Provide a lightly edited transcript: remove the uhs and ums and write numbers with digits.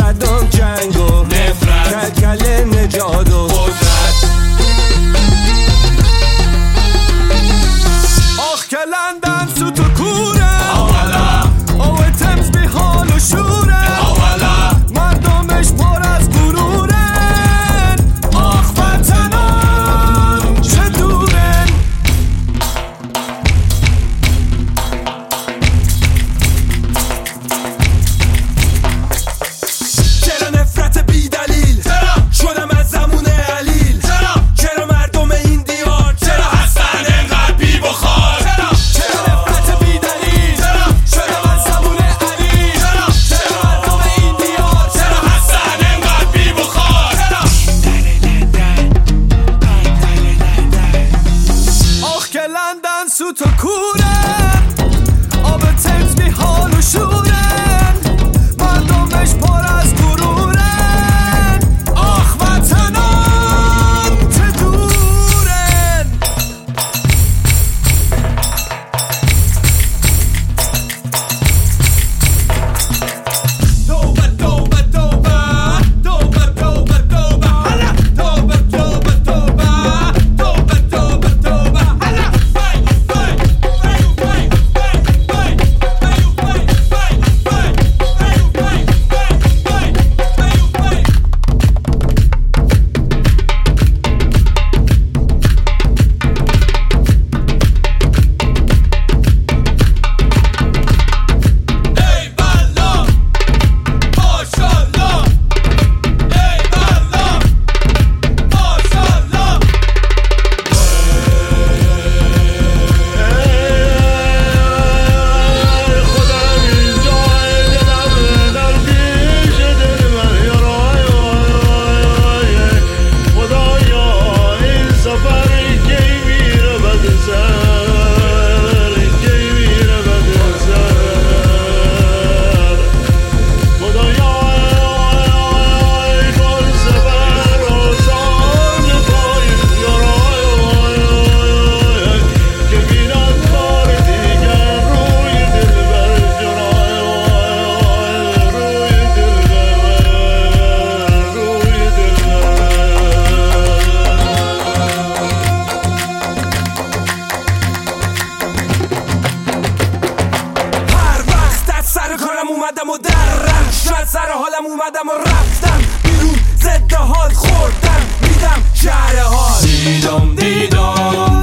زدم جنگ و نفرت، کلکل نجات و قدرت. آخ که لندن سوت و کوره، آوه تمز بی حال و شوره، مردمش پر از غرورن. آخ وطنم چه دورن. چرا نفرت بی دلیل شدم از زمون علیل؟ چرا مردم این دیار چرا هستن انقدر بی بخار؟ چرا نفرت بی دلیل شدم از زمون علیل؟ چرا مردم این دیار چرا هستن انقدر بی بخار؟ آخ که لندن سوت و کورن، آب تمز بی حال و شورن، مردمش پر از غرورن. آخ وطنم چه دورن. توبه توبه توبه توبه توبه توبه هلا، توبه توبه توبه توبه توبه توبه هلا. اومدم و درم شاید سر حالم اومدم و رفتم بیرون، ضد حال خوردم، میدم شهر حال. دیدم